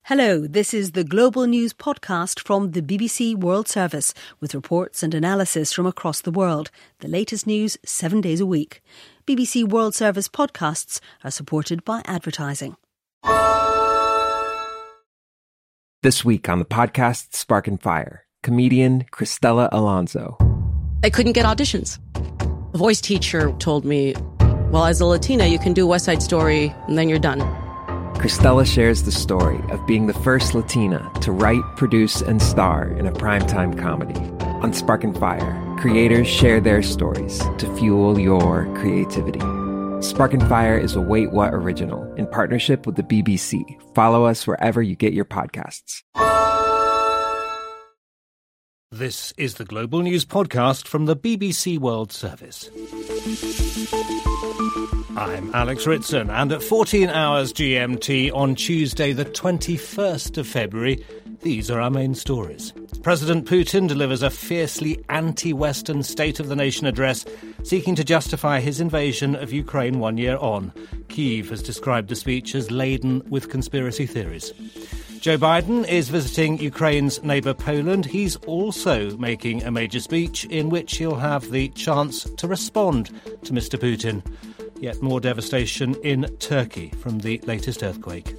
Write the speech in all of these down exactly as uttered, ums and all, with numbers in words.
Hello, this is the Global News podcast from the B B C World Service with reports and analysis from across the world. The latest news seven days a week. B B C World Service podcasts are supported by advertising. This week on the podcast Spark and Fire, comedian Cristela Alonzo. I couldn't get auditions. The voice teacher told me, well, as a Latina, you can do West Side Story and then you're done. Cristela shares the story of being the first Latina to write, produce, and star in a primetime comedy. On Spark and Fire, creators share their stories to fuel your creativity. Spark and Fire is a Wait What original in partnership with the B B C. Follow us wherever you get your podcasts. This is the Global News podcast from the B B C World Service. I'm Alex Ritson, and at fourteen hours G M T on Tuesday, the twenty-first of February, these are our main stories. President Putin delivers a fiercely anti-Western State of the Nation address, seeking to justify his invasion of Ukraine one year on. Kyiv has described the speech as laden with conspiracy theories. Joe Biden is visiting Ukraine's neighbour Poland. He's also making a major speech in which he'll have the chance to respond to Mister Putin. Yet more devastation in Turkey from the latest earthquake.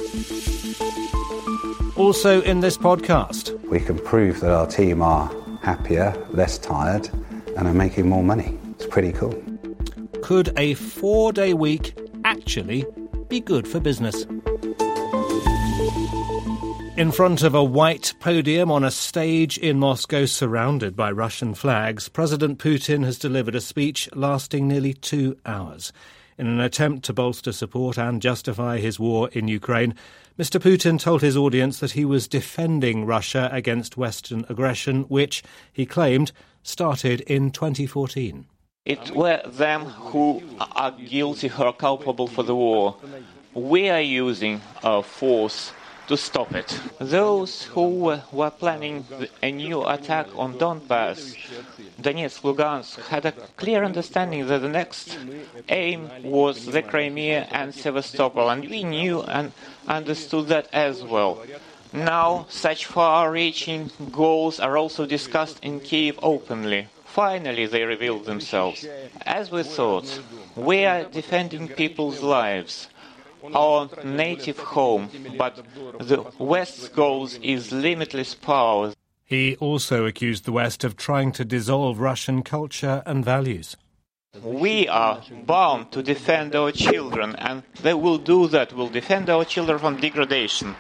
Also in this podcast, we can prove that our team are happier, less tired, and are making more money. It's pretty cool. Could a four-day week actually be good for business? In front of a white podium on a stage in Moscow surrounded by Russian flags, President Putin has delivered a speech lasting nearly two hours. In an attempt to bolster support and justify his war in Ukraine, Mister Putin told his audience that he was defending Russia against Western aggression, which, he claimed, started in twenty fourteen. It were them who are guilty, who are culpable for the war. We are using our force to stop it. Those who uh, were planning a new attack on Donbass, Donetsk, Lugansk, had a clear understanding that the next aim was the Crimea and Sevastopol, and we knew and understood that as well. Now, such far-reaching goals are also discussed in Kyiv openly. Finally, they revealed themselves. As we thought, we are defending people's lives, our native home, but the West's goals is limitless power. He also accused the West of trying to dissolve Russian culture and values. We are bound to defend our children, and they will do that, will defend our children from degradation.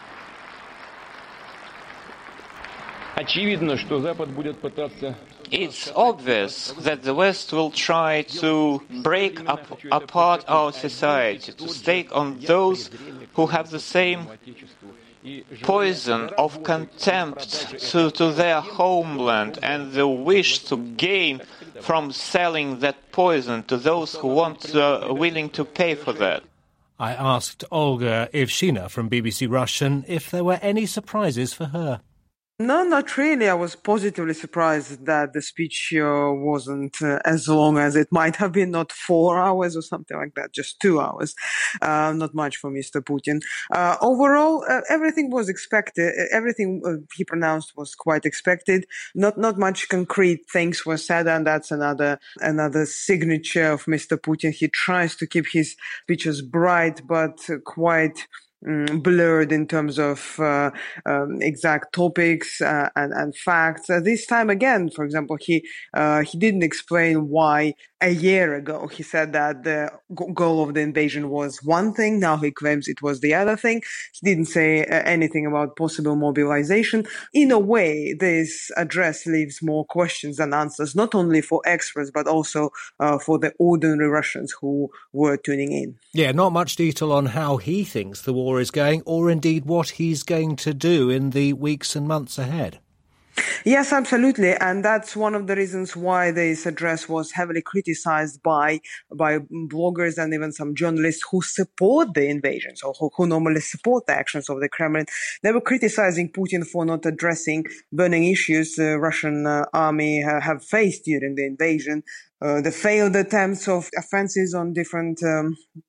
It's obvious that the West will try to break up, apart our society, to stake on those who have the same poison of contempt to, to their homeland and the wish to gain from selling that poison to those who want uh, willing to pay for that. I asked Olga Ivshina from B B C Russian if there were any surprises for her. No, not really. I was positively surprised that the speech uh, wasn't uh, as long as it might have been, not four hours or something like that, just two hours. Uh, not much for Mister Putin. Uh, overall, uh, everything was expected. Everything uh, he pronounced was quite expected. Not not much concrete things were said, and that's another another signature of Mister Putin. He tries to keep his speeches bright, but uh, quite blurred in terms of uh, um, exact topics uh, and, and facts. Uh, this time again, for example, he uh, he didn't explain why a year ago he said that the g- goal of the invasion was one thing. Now he claims it was the other thing. He didn't say uh, anything about possible mobilization. In a way, this address leaves more questions than answers, not only for experts, but also uh, for the ordinary Russians who were tuning in. Yeah, not much detail on how he thinks the war is going, or indeed what he's going to do in the weeks and months ahead. Yes, absolutely. And that's one of the reasons why this address was heavily criticized by by bloggers and even some journalists who support the invasion, so who, who normally support the actions of the Kremlin. They were criticizing Putin for not addressing burning issues the Russian uh, army uh, have faced during the invasion, uh, the failed attempts of offensives on different um,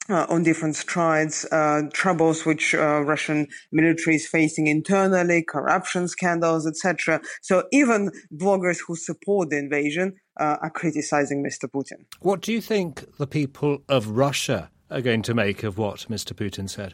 Uh, on different strides, uh, troubles which uh, Russian military is facing internally, corruption scandals, et cetera. So even bloggers who support the invasion uh, are criticizing Mister Putin. What do you think the people of Russia are going to make of what Mister Putin said?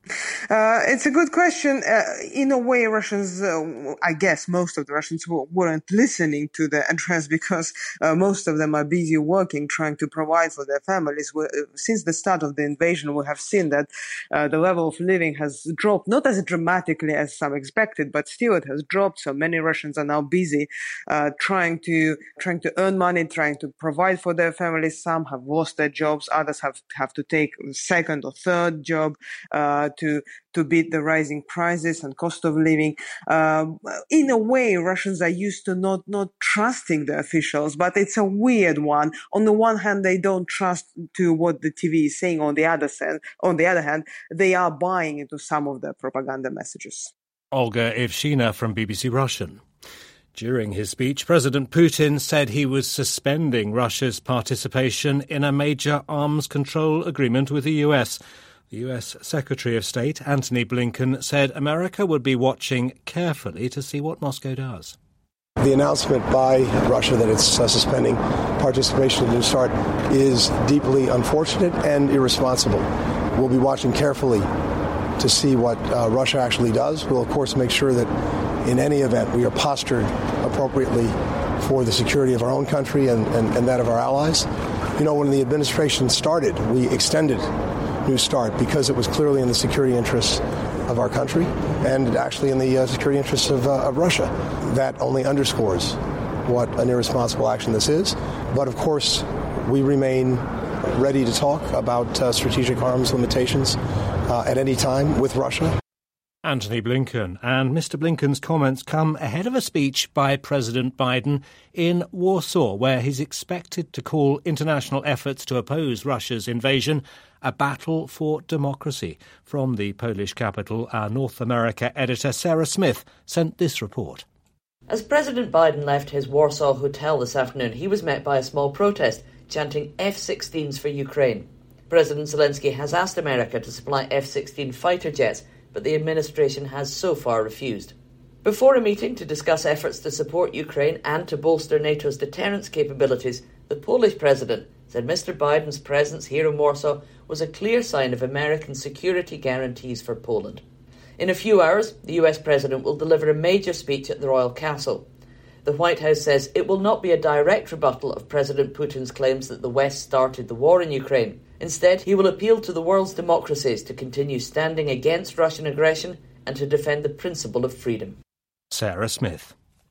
Uh, it's a good question. Uh, in a way, Russians, uh, I guess most of the Russians w- weren't listening to the address because uh, most of them are busy working, trying to provide for their families. We, uh, since the start of the invasion, we have seen that uh, the level of living has dropped, not as dramatically as some expected, but still it has dropped. So many Russians are now busy uh, trying to trying to earn money, trying to provide for their families. Some have lost their jobs. Others have, have to take a second or third job uh, to to beat the rising prices and cost of living. Um, in a way, Russians are used to not not trusting the officials, but it's a weird one. On the one hand, they don't trust to what the T V is saying. On the other hand, on the other hand, they are buying into some of the propaganda messages. Olga Ivshina from B B C Russian. During his speech, President Putin said he was suspending Russia's participation in a major arms control agreement with the U S. The U S Secretary of State, Antony Blinken, said America would be watching carefully to see what Moscow does. The announcement by Russia that it's uh, suspending participation in New START is deeply unfortunate and irresponsible. We'll be watching carefully to see what uh, Russia actually does. We'll, of course, make sure that in any event we are postured appropriately for the security of our own country and, and, and that of our allies. You know, when the administration started, we extended New START because it was clearly in the security interests of our country and actually in the uh, security interests of, uh, of Russia. That only underscores what an irresponsible action this is. But of course, we remain ready to talk about uh, strategic arms limitations uh, at any time with Russia. Antony Blinken. And Mister Blinken's comments come ahead of a speech by President Biden in Warsaw, where he's expected to call international efforts to oppose Russia's invasion a battle for democracy. From the Polish capital, our North America editor Sarah Smith sent this report. As President Biden left his Warsaw hotel this afternoon, he was met by a small protest chanting F sixteens for Ukraine. President Zelensky has asked America to supply F sixteen fighter jets, but the administration has so far refused. Before a meeting to discuss efforts to support Ukraine and to bolster NATO's deterrence capabilities, the Polish president said Mister Biden's presence here in Warsaw was a clear sign of American security guarantees for Poland. In a few hours, the U S president will deliver a major speech at the Royal Castle. The White House says it will not be a direct rebuttal of President Putin's claims that the West started the war in Ukraine. Instead, he will appeal to the world's democracies to continue standing against Russian aggression and to defend the principle of freedom. Sarah Smith.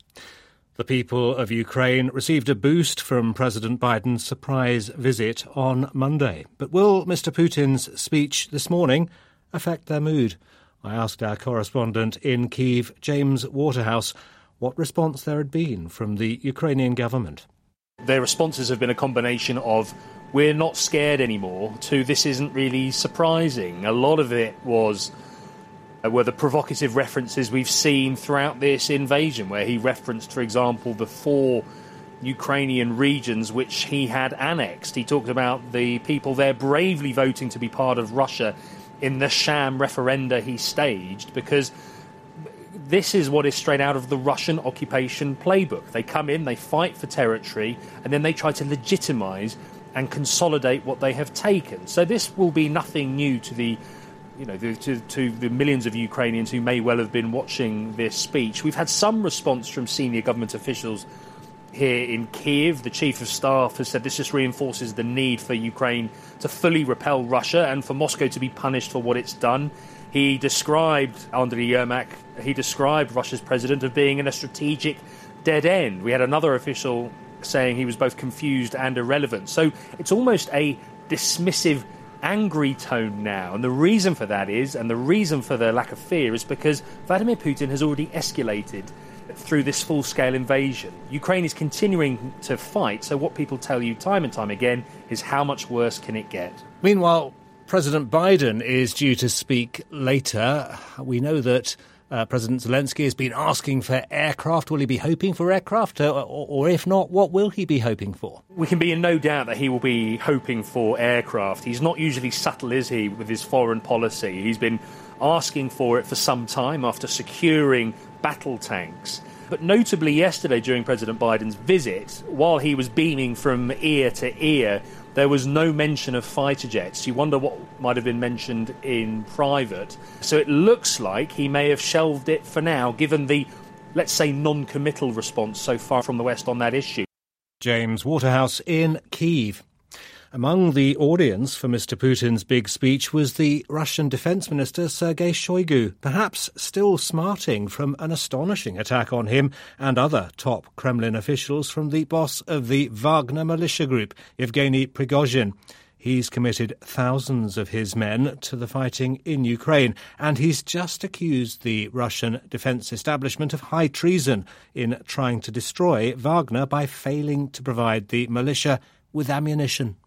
The people of Ukraine received a boost from President Biden's surprise visit on Monday. But will Mister Putin's speech this morning affect their mood? I asked our correspondent in Kyiv, James Waterhouse, what response there had been from the Ukrainian government. Their responses have been a combination of we're not scared anymore to this isn't really surprising. A lot of it was uh, were the provocative references we've seen throughout this invasion, where he referenced, for example, the four Ukrainian regions which he had annexed. He talked about the people there bravely voting to be part of Russia in the sham referenda he staged, because this is what is straight out of the Russian occupation playbook. They come in, they fight for territory, and then they try to legitimise and consolidate what they have taken. So this will be nothing new to the, you know, the, to, to the millions of Ukrainians who may well have been watching this speech. We've had some response from senior government officials here in Kyiv. The chief of staff has said this just reinforces the need for Ukraine to fully repel Russia and for Moscow to be punished for what it's done. He described, Andriy Yermak, he described Russia's president as being in a strategic dead end. We had another official saying he was both confused and irrelevant. So it's almost a dismissive, angry tone now. And the reason for that is, and the reason for the lack of fear, is because Vladimir Putin has already escalated through this full-scale invasion. Ukraine is continuing to fight, so what people tell you time and time again is how much worse can it get? Meanwhile, President Biden is due to speak later. We know that Uh, President Zelensky has been asking for aircraft. Will he be hoping for aircraft? Or, or, or if not, what will he be hoping for? We can be in no doubt that he will be hoping for aircraft. He's not usually subtle, is he, with his foreign policy? He's been asking for it for some time after securing battle tanks. But notably yesterday during President Biden's visit, while he was beaming from ear to ear, there was no mention of fighter jets. You wonder what might have been mentioned in private. So it looks like he may have shelved it for now, given the, let's say, non-committal response so far from the West on that issue. James Waterhouse in Kyiv. Among the audience for Mister Putin's big speech was the Russian Defence Minister Sergei Shoigu, perhaps still smarting from an astonishing attack on him and other top Kremlin officials from the boss of the Wagner militia group, Yevgeny Prigozhin. He's committed thousands of his men to the fighting in Ukraine, and he's just accused the Russian defence establishment of high treason in trying to destroy Wagner by failing to provide the militia with ammunition.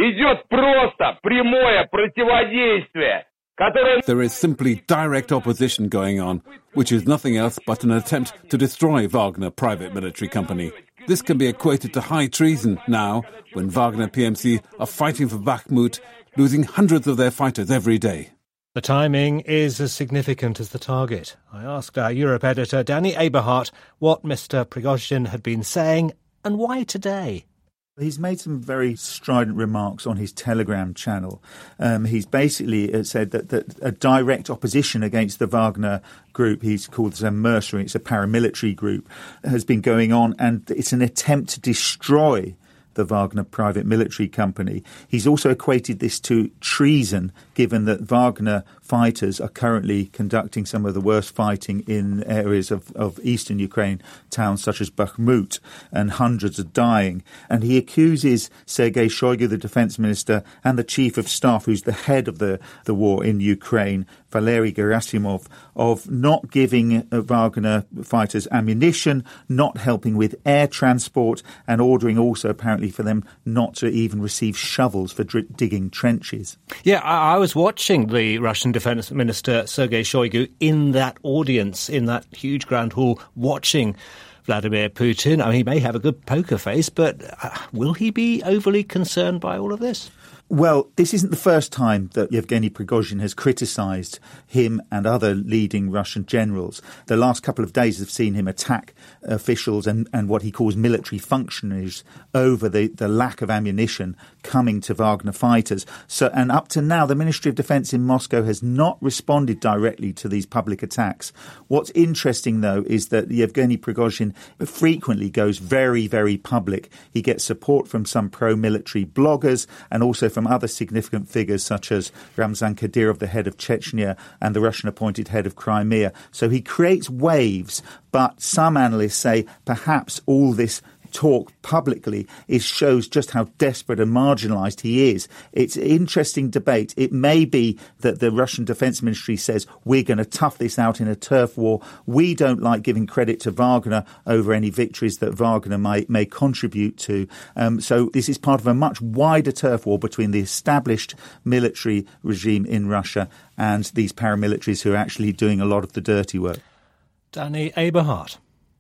There is simply direct opposition going on, which is nothing else but an attempt to destroy Wagner Private Military Company. This can be equated to high treason now, when Wagner P M C are fighting for Bakhmut, losing hundreds of their fighters every day. The timing is as significant as the target. I asked our Europe editor Danny Eberhardt what Mister Prigozhin had been saying and why today. He's made some very strident remarks on his Telegram channel. Um, he's basically said that, that a direct opposition against the Wagner group, he's called this a mercenary, it's a paramilitary group, has been going on, and it's an attempt to destroy the Wagner Private Military Company. He's also equated this to treason, given that Wagner fighters are currently conducting some of the worst fighting in areas of, of eastern Ukraine, towns such as Bakhmut, and hundreds are dying. And he accuses Sergei Shoigu, the defense minister, and the chief of staff, who's the head of the, the war in Ukraine, Valery Gerasimov, of not giving Wagner fighters ammunition, not helping with air transport, and ordering also apparently for them not to even receive shovels for dr- digging trenches. Yeah, I, I was watching the Russian Defense Minister Sergei Shoigu in that audience, in that huge grand hall, watching Vladimir Putin. I mean, he may have a good poker face, but uh, will he be overly concerned by all of this? Well, this isn't the first time that Yevgeny Prigozhin has criticised him and other leading Russian generals. The last couple of days have seen him attack officials and, and what he calls military functionaries over the, the lack of ammunition coming to Wagner fighters. So, and up to now, the Ministry of Defence in Moscow has not responded directly to these public attacks. What's interesting, though, is that Yevgeny Prigozhin frequently goes very, very public. He gets support from some pro-military bloggers and also from from other significant figures such as Ramzan Kadyrov, the head of Chechnya, and the Russian-appointed head of Crimea. So he creates waves, but some analysts say perhaps all this talk publicly is shows just how desperate and marginalised he is. It's an interesting debate. It may be that the Russian Defence Ministry says we're going to tough this out in a turf war. We don't like giving credit to Wagner over any victories that Wagner may, may contribute to. Um, so this is part of a much wider turf war between the established military regime in Russia and these paramilitaries who are actually doing a lot of the dirty work. Danny Eberhardt.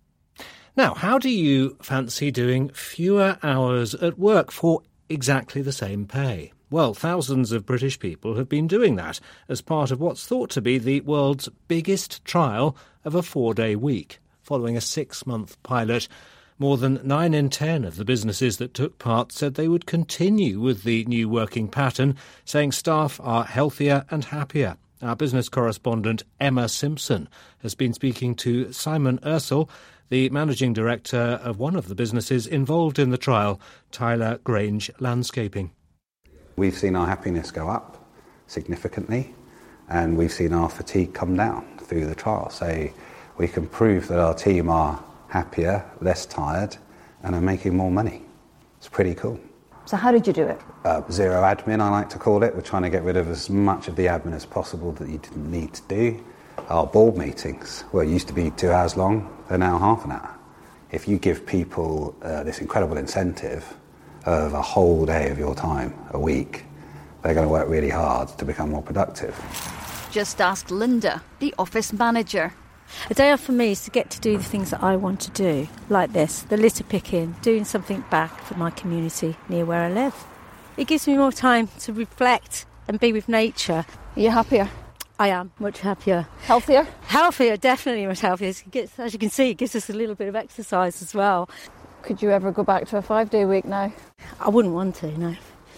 Now, how do you fancy doing fewer hours at work for exactly the same pay? Well, thousands of British people have been doing that as part of what's thought to be the world's biggest trial of a four-day week. Following a six-month pilot, more than nine in ten of the businesses that took part said they would continue with the new working pattern, saying staff are healthier and happier. Our business correspondent Emma Simpson has been speaking to Simon Ursel, the managing director of one of the businesses involved in the trial, Tyler Grange Landscaping. We've seen our happiness go up significantly, and we've seen our fatigue come down through the trial. So we can prove that our team are happier, less tired, and are making more money. It's pretty cool. So how did you do it? Uh, zero admin, I like to call it. We're trying to get rid of as much of the admin as possible that you didn't need to do. Our board meetings, well, it used to be two hours long, they're now half an hour. If you give people uh, this incredible incentive of a whole day of your time a week, they're going to work really hard to become more productive. Just ask Linda, the office manager. A day off for me is to get to do the things that I want to do, like this, the litter picking, doing something back for my community near where I live. It gives me more time to reflect and be with nature. Are you happier? I am, much happier. Healthier? Healthier, definitely much healthier. It gets, as you can see, it gives us a little bit of exercise as well. Could you ever go back to a five-day week now? I wouldn't want to, no.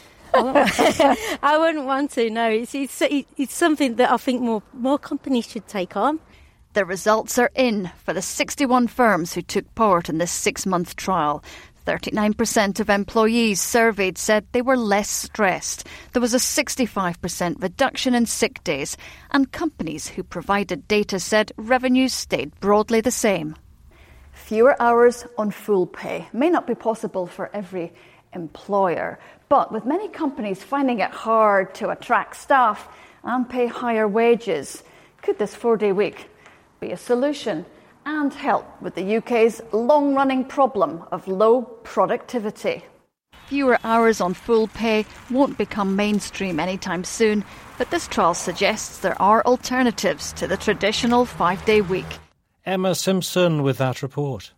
I wouldn't want to, no. It's, it's, it's something that I think more, more companies should take on. The results are in for the sixty-one firms who took part in this six-month trial. thirty-nine percent of employees surveyed said they were less stressed. There was a sixty-five percent reduction in sick days, and companies who provided data said revenues stayed broadly the same. Fewer hours on full pay may not be possible for every employer, but with many companies finding it hard to attract staff and pay higher wages, could this four-day week be a solution and help with the U K's long-running problem of low productivity? Fewer hours on full pay won't become mainstream anytime soon, but this trial suggests there are alternatives to the traditional five-day week. Emma Simpson with that report.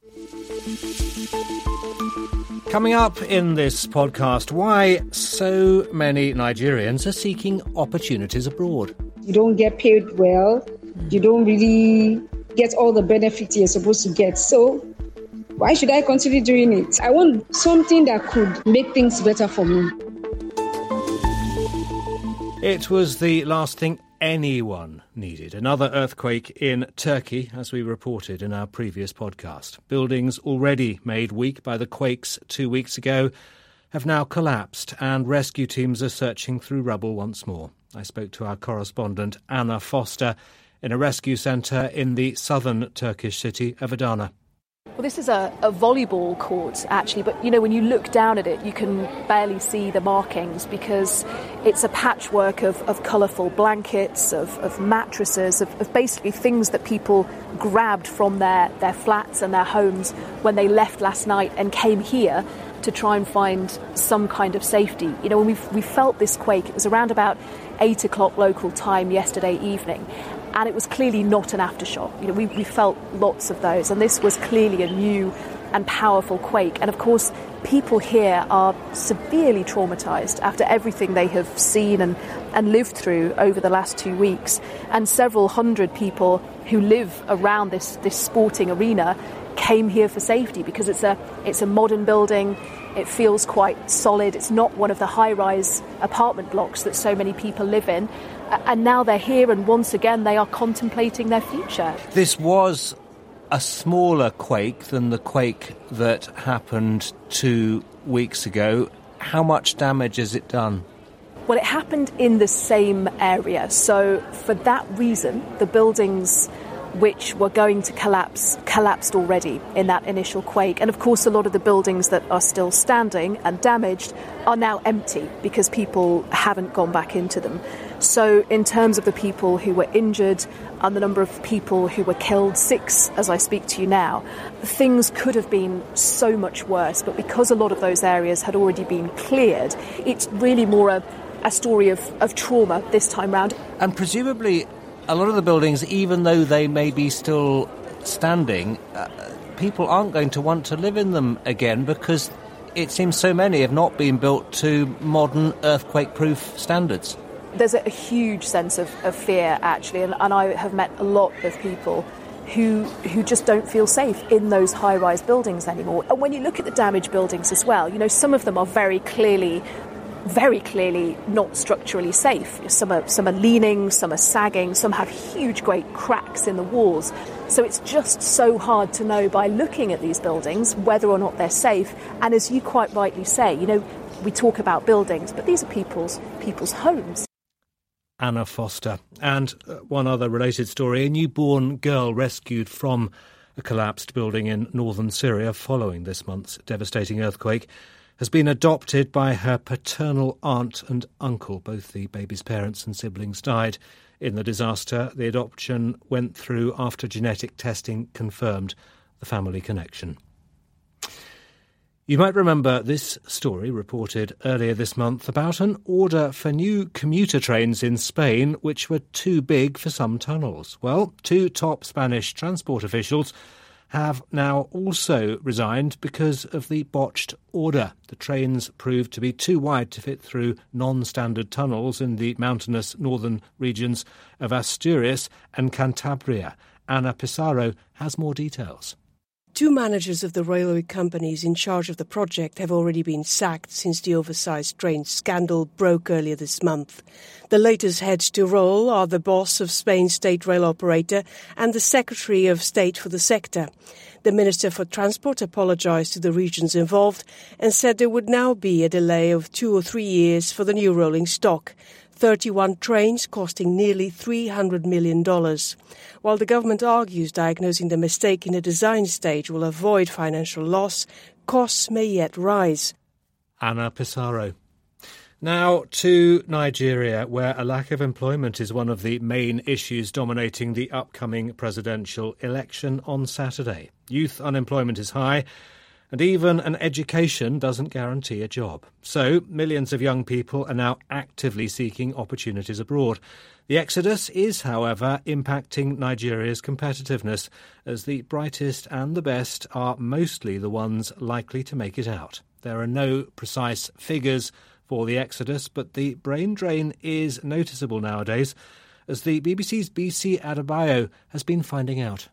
Coming up in this podcast, why so many Nigerians are seeking opportunities abroad. You don't get paid well. You don't really get all the benefits you're supposed to get. So why should I continue doing it? I want something that could make things better for me. It was the last thing anyone needed. Another earthquake in Turkey, as we reported in our previous podcast. Buildings already made weak by the quakes two weeks ago have now collapsed, and rescue teams are searching through rubble once more. I spoke to our correspondent Anna Foster in a rescue centre in the southern Turkish city of Adana. Well, this is a, a volleyball court, actually, but, you know, when you look down at it, you can barely see the markings because it's a patchwork of, of colourful blankets, of, of mattresses, of, of basically things that people grabbed from their, their flats and their homes when they left last night and came here to try and find some kind of safety. You know, when we we felt this quake, it was around about eight o'clock local time yesterday evening, and it was clearly not an aftershock. You know, we, we felt lots of those, and this was clearly a new and powerful quake. And of course, people here are severely traumatised after everything they have seen and, and lived through over the last two weeks. And several hundred people who live around this, this sporting arena came here for safety because it's a it's a modern building. It feels quite solid. It's not one of the high-rise apartment blocks that so many people live in. And now they're here, and once again they are contemplating their future. This was a smaller quake than the quake that happened two weeks ago. How much damage has it done? Well, it happened in the same area. So for that reason, the buildings which were going to collapse, collapsed already in that initial quake. And of course, a lot of the buildings that are still standing and damaged are now empty because people haven't gone back into them. So in terms of the people who were injured and the number of people who were killed, six as I speak to you now, things could have been so much worse. But because a lot of those areas had already been cleared, it's really more a, a story of, of trauma this time round. And presumably a lot of the buildings, even though they may be still standing, uh, people aren't going to want to live in them again because it seems so many have not been built to modern earthquake-proof standards. There's a, a huge sense of, of fear, actually, and, and I have met a lot of people who who just don't feel safe in those high-rise buildings anymore. And when you look at the damaged buildings as well, you know, some of them are very clearly very clearly not structurally safe. Some are, some are leaning, some are sagging, some have huge, great cracks in the walls. So it's just so hard to know by looking at these buildings whether or not they're safe. And as you quite rightly say, you know, we talk about buildings, but these are people's people's homes. Anna Foster. And uh, one other related story, a newborn girl rescued from a collapsed building in northern Syria following this month's devastating earthquake has been adopted by her paternal aunt and uncle. Both the baby's parents and siblings died in the disaster. The adoption went through after genetic testing confirmed the family connection. You might remember this story reported earlier this month about an order for new commuter trains in Spain which were too big for some tunnels. Well, two top Spanish transport officials have now also resigned because of the botched order. The trains proved to be too wide to fit through non-standard tunnels in the mountainous northern regions of Asturias and Cantabria. Ana Pizarro has more details. Two managers of the railway companies in charge of the project have already been sacked since the oversized train scandal broke earlier this month. The latest heads to roll are the boss of Spain's state rail operator and the Secretary of State for the sector. The Minister for Transport apologized to the regions involved and said there would now be a delay of two or three years for the new rolling stock. thirty-one trains costing nearly three hundred million dollars. While the government argues diagnosing the mistake in the design stage will avoid financial loss, costs may yet rise. Ana Pizarro. Now to Nigeria, where a lack of employment is one of the main issues dominating the upcoming presidential election on Saturday. Youth unemployment is high, and even an education doesn't guarantee a job. So, millions of young people are now actively seeking opportunities abroad. The exodus is, however, impacting Nigeria's competitiveness, as the brightest and the best are mostly the ones likely to make it out. There are no precise figures for the exodus, but the brain drain is noticeable nowadays, as the B B C's B C Adebayo has been finding out.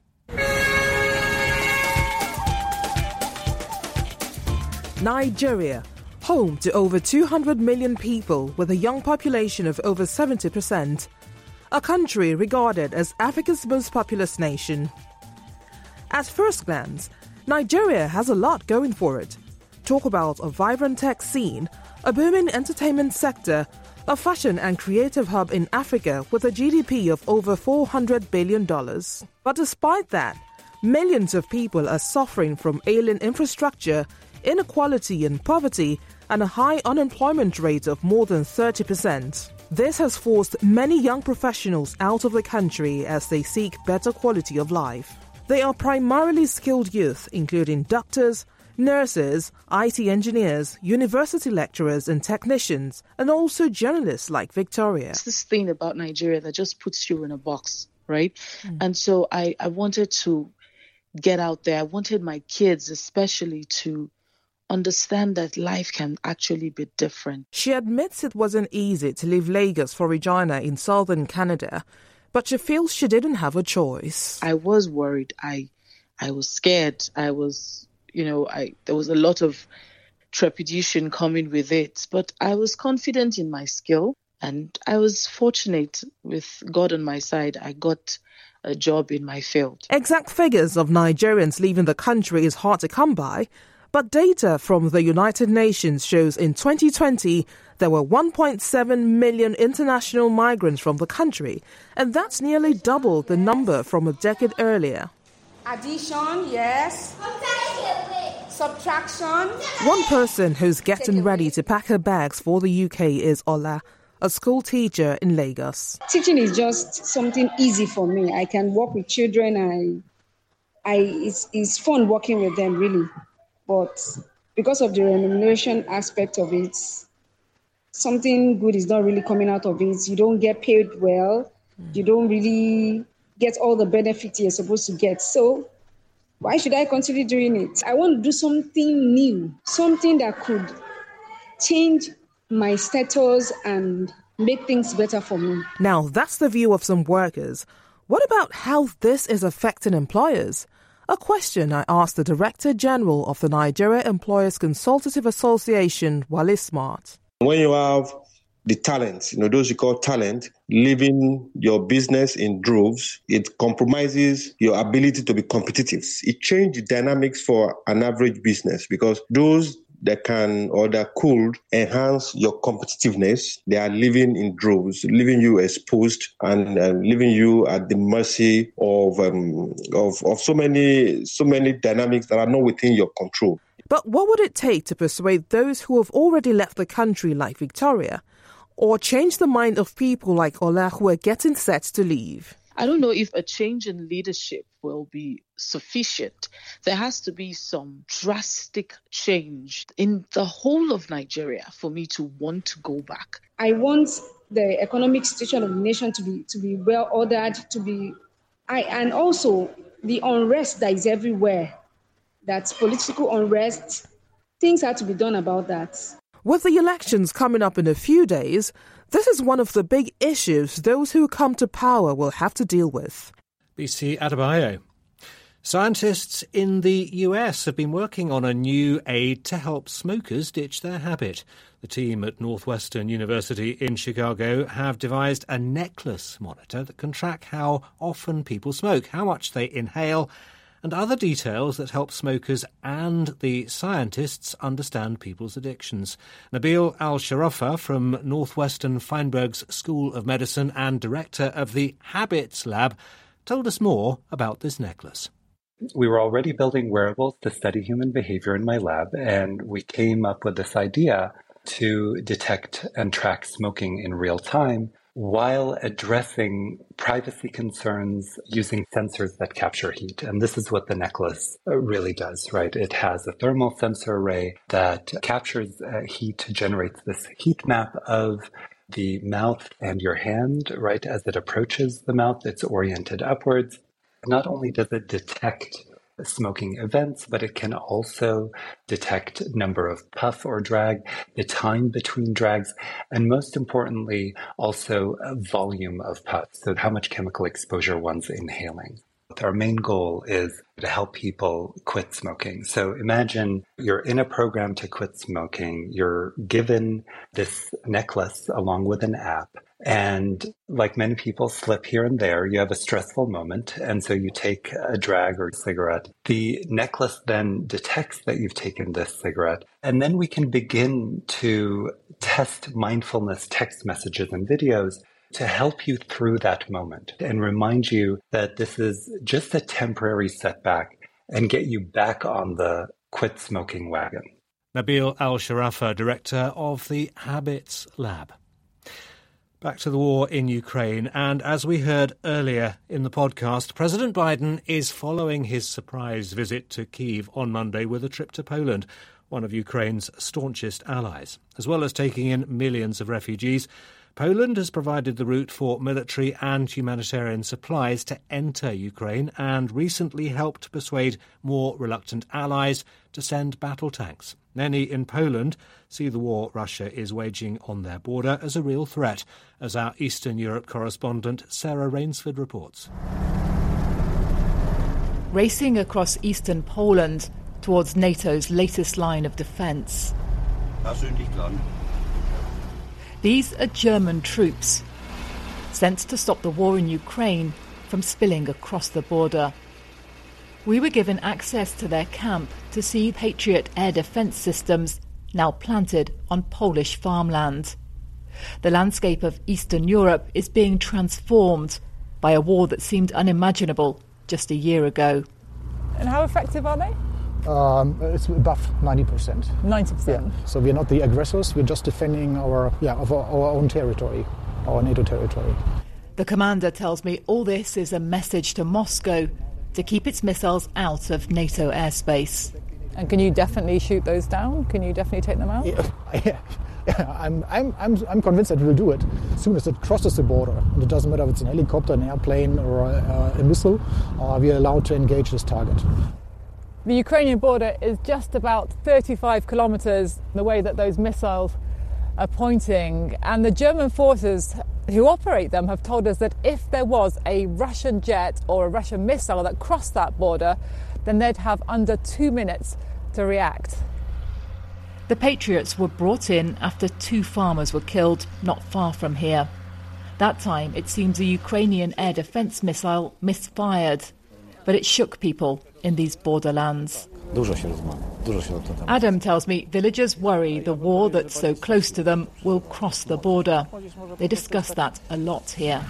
Nigeria, home to over two hundred million people with a young population of over seventy percent. A country regarded as Africa's most populous nation. At first glance, Nigeria has a lot going for it. Talk about a vibrant tech scene, a booming entertainment sector, a fashion and creative hub in Africa with a G D P of over four hundred billion dollars. But despite that, millions of people are suffering from ailing infrastructure, inequality and poverty, and a high unemployment rate of more than thirty percent. This has forced many young professionals out of the country as they seek better quality of life. They are primarily skilled youth, including doctors, nurses, I T engineers, university lecturers and technicians, and also journalists like Victoria. It's this thing about Nigeria that just puts you in a box, right? Mm. And so I, I wanted to get out there. I wanted my kids especially to understand that life can actually be different. She admits it wasn't easy to leave Lagos for Regina in southern Canada, but she feels she didn't have a choice. I was worried. I I was scared. I was, you know, I there was a lot of trepidation coming with it, but I was confident in my skill and I was fortunate with God on my side. I got a job in my field. Exact figures of Nigerians leaving the country is hard to come by, but data from the United Nations shows in twenty twenty there were one point seven million international migrants from the country, and that's nearly double the number from a decade earlier. Addition, yes. Subtraction. One person who's getting ready to pack her bags for the U K is Ola, a school teacher in Lagos. Teaching is just something easy for me. I can work with children. I, I, it's, it's fun working with them, really. But because of the remuneration aspect of it, something good is not really coming out of it. You don't get paid well. Mm. You don't really get all the benefits you're supposed to get. So why should I continue doing it? I want to do something new, something that could change my status and make things better for me. Now, that's the view of some workers. What about how this is affecting employers? A question I asked the Director General of the Nigeria Employers Consultative Association, Wale Smart. When you have the talent, you know, those you call talent, leaving your business in droves, it compromises your ability to be competitive. It changes the dynamics for an average business because those that can or that could enhance your competitiveness, they are living in droves, leaving you exposed and uh, leaving you at the mercy of, um, of of so many so many dynamics that are not within your control. But what would it take to persuade those who have already left the country like Victoria, or change the mind of people like Ola who are getting set to leave? I don't know if a change in leadership will be sufficient. There has to be some drastic change in the whole of Nigeria for me to want to go back. I want the economic situation of the nation to be to be well ordered, to be, I and also the unrest that is everywhere, that's political unrest. Things have to be done about that. With the elections coming up in a few days, this is one of the big issues those who come to power will have to deal with. B C Adebayo. Scientists in the U S have been working on a new aid to help smokers ditch their habit. The team at Northwestern University in Chicago have devised a necklace monitor that can track how often people smoke, how much they inhale, and other details that help smokers and the scientists understand people's addictions. Nabil Al-Sharafa from Northwestern Feinberg's School of Medicine and director of the Habits Lab told us more about this necklace. We were already building wearables to study human behavior in my lab, and we came up with this idea to detect and track smoking in real time while addressing privacy concerns using sensors that capture heat. And this is what the necklace really does, right? It has a thermal sensor array that captures uh, heat, generates this heat map of the mouth and your hand, right? As it approaches the mouth, it's oriented upwards. Not only does it detect smoking events, but it can also detect number of puff or drag, the time between drags, and most importantly, also a volume of puffs, so how much chemical exposure one's inhaling. Our main goal is to help people quit smoking. So imagine you're in a program to quit smoking, you're given this necklace along with an app, and like many people slip here and there, you have a stressful moment, and so you take a drag or a cigarette. The necklace then detects that you've taken this cigarette, and then we can begin to test mindfulness text messages and videos to help you through that moment and remind you that this is just a temporary setback and get you back on the quit smoking wagon. Nabil Al-Sharafa, director of the Habits Lab. Back to the war in Ukraine, and as we heard earlier in the podcast, President Biden is following his surprise visit to Kyiv on Monday with a trip to Poland, one of Ukraine's staunchest allies. As well as taking in millions of refugees, Poland has provided the route for military and humanitarian supplies to enter Ukraine and recently helped persuade more reluctant allies to send battle tanks. Many in Poland see the war Russia is waging on their border as a real threat, as our Eastern Europe correspondent Sarah Rainsford reports. Racing across eastern Poland towards NATO's latest line of defence. These are German troops, sent to stop the war in Ukraine from spilling across the border. We were given access to their camp to see Patriot air defence systems now planted on Polish farmland. The landscape of Eastern Europe is being transformed by a war that seemed unimaginable just a year ago. And how effective are they? Um, it's above ninety percent. ninety percent? Yeah. So we're not the aggressors, we're just defending our, yeah, of our, our own territory, our NATO territory. The commander tells me all this is a message to Moscow to keep its missiles out of NATO airspace. And can you definitely shoot those down? Can you definitely take them out? Yeah, yeah, yeah I'm, I'm, I'm, I'm convinced that we'll do it. As soon as it crosses the border, and it doesn't matter if it's an helicopter, an airplane, or a, a missile, uh, we're allowed to engage this target. The Ukrainian border is just about thirty-five kilometres the way that those missiles are pointing, and the German forces who operate them have told us that if there was a Russian jet or a Russian missile that crossed that border, then they'd have under two minutes to react. The Patriots were brought in after two farmers were killed not far from here. That time, it seems a Ukrainian air defence missile misfired, but it shook people in these borderlands. Adam tells me villagers worry the war that's so close to them will cross the border. They discuss that a lot here.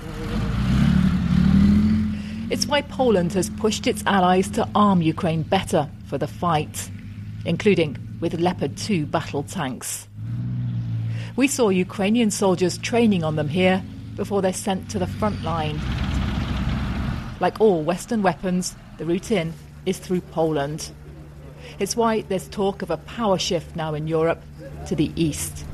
It's why Poland has pushed its allies to arm Ukraine better for the fight, including with Leopard two battle tanks. We saw Ukrainian soldiers training on them here before they're sent to the front line. Like all Western weapons, the route in is through Poland. It's why there's talk of a power shift now in Europe to the east.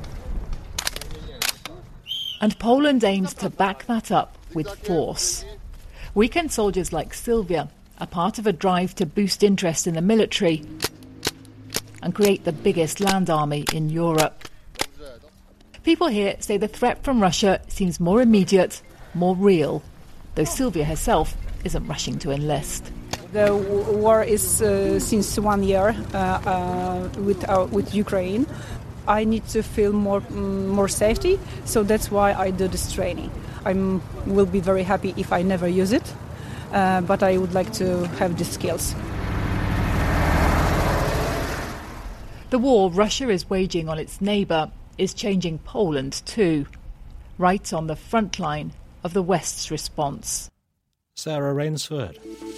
And Poland aims to back that up with force. Weekend soldiers like Sylvia are part of a drive to boost interest in the military and create the biggest land army in Europe. People here say the threat from Russia seems more immediate, more real, though Sylvia herself isn't rushing to enlist. The war is uh, since one year uh, uh, with our, with Ukraine. I need to feel more um, more safety, so that's why I do this training. I will be very happy if I never use it, uh, but I would like to have the skills. The war Russia is waging on its neighbour is changing Poland too, right on the front line of the West's response. Sarah Rainsford.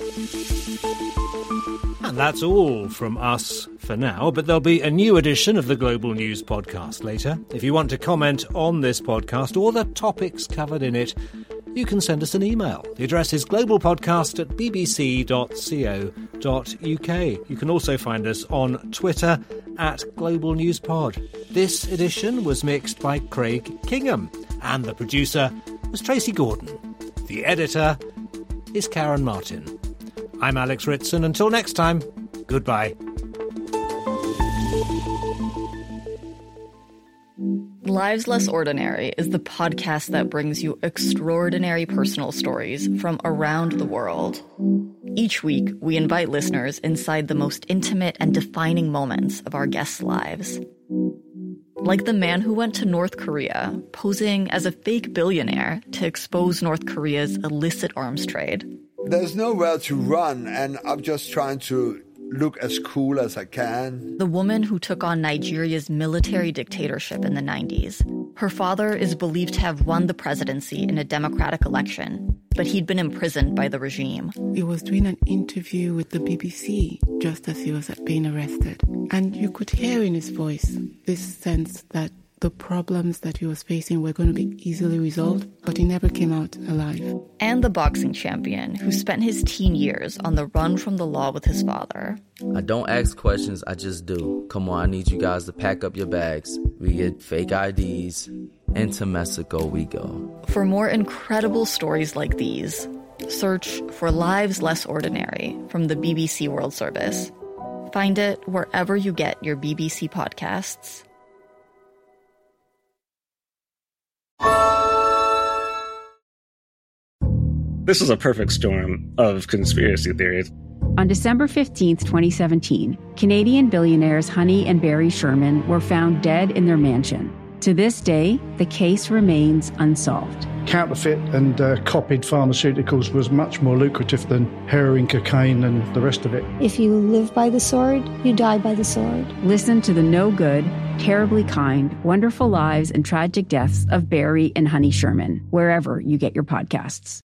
And that's all from us for now, but there'll be a new edition of the Global News podcast later. If you want to comment on this podcast or the topics covered in it, you can send us an email. The address is globalpodcast at b b c dot co dot u k. You can also find us on Twitter at Global News Pod. This edition was mixed by Craig Kingham, and the producer was Tracy Gordon. The editor is Karen Martin. I'm Alex Ritson. Until next time, goodbye. Lives Less Ordinary is the podcast that brings you extraordinary personal stories from around the world. Each week, we invite listeners inside the most intimate and defining moments of our guests' lives. Like the man who went to North Korea, posing as a fake billionaire to expose North Korea's illicit arms trade. There's nowhere to run, and I'm just trying to look as cool as I can. The woman who took on Nigeria's military dictatorship in the nineties. Her father is believed to have won the presidency in a democratic election, but he'd been imprisoned by the regime. He was doing an interview with the B B C just as he was being arrested. And you could hear in his voice this sense that the problems that he was facing were going to be easily resolved, but he never came out alive. And the boxing champion who spent his teen years on the run from the law with his father. I don't ask questions, I just do. Come on, I need you guys to pack up your bags. We get fake I Ds. Into Mexico we go. For more incredible stories like these, search for Lives Less Ordinary from the B B C World Service. Find it wherever you get your B B C podcasts. This is a perfect storm of conspiracy theories. On December fifteenth, twenty seventeen, Canadian billionaires Honey and Barry Sherman were found dead in their mansion. To this day, the case remains unsolved. Counterfeit and uh, copied pharmaceuticals was much more lucrative than heroin, cocaine, and the rest of it. If you live by the sword, you die by the sword. Listen to the no good, terribly kind, wonderful lives and tragic deaths of Barry and Honey Sherman, wherever you get your podcasts.